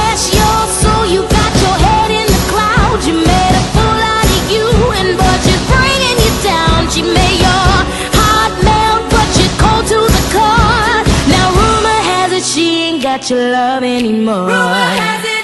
bless your soul, you got your head in the clouds. You made a fool out of you, and but she's bringing you down. She made your heart melt, but you're cold to the core. Now rumor has it she ain't got your love anymore. Rumor has it.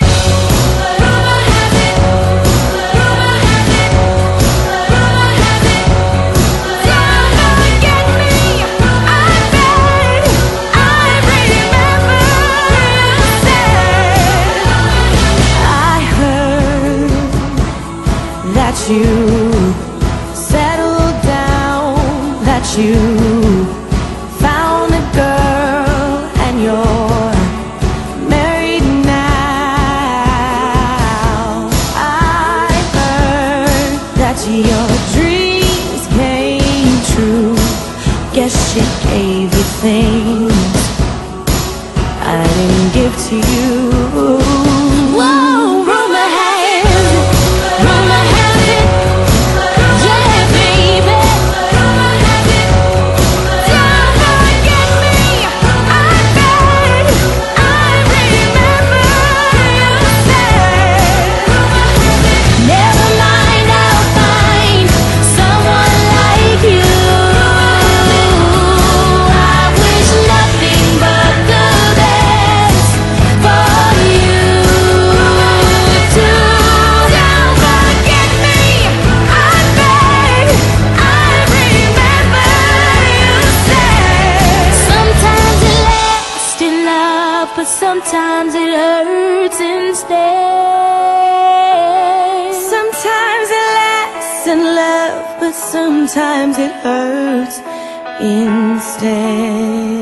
That you settled down, that you found a girl and you're married now. I heard that your dreams came true. Guess she gave you things I didn't give to you. Whoa, rumor has it. But sometimes it hurts instead. Sometimes it lasts in love, but sometimes it hurts instead.